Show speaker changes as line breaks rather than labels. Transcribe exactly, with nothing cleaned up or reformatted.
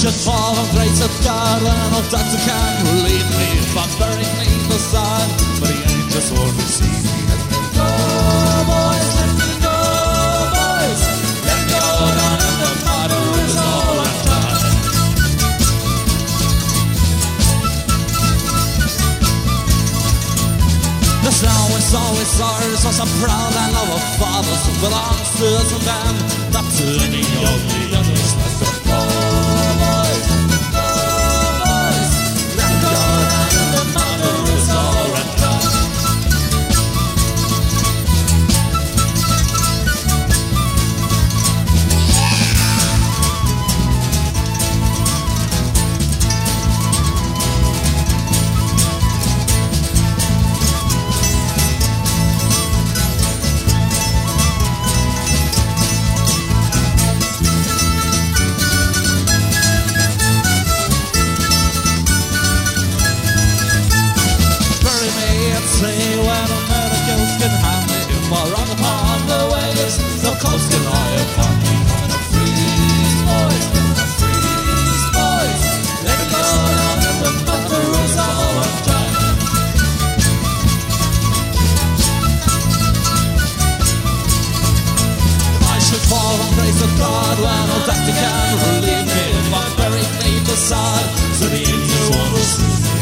should fall on grace of God when no doctor can relieve me. If I'm buried beneath the sun, but the angels won't receive me. Let me go, boys, let me go, boys. Let me go down in the mud, is all I've done. The snow is always ours, was a proud land of our fathers. It belongs to us and them, not to any of the others. Let me go, boys, let me go, boys. Let me go down in the mud, is all I've done. Say when Americans can hand me if I run upon the waves, the coast can lie upon me. Coming to freeze, boys, coming to freeze, boys. Let me go down in the mud, the rules all I've done. If I should fall on grace of God, when no doctor can relieve me, if I'm buried beneath the sod, so the angel won't receive me.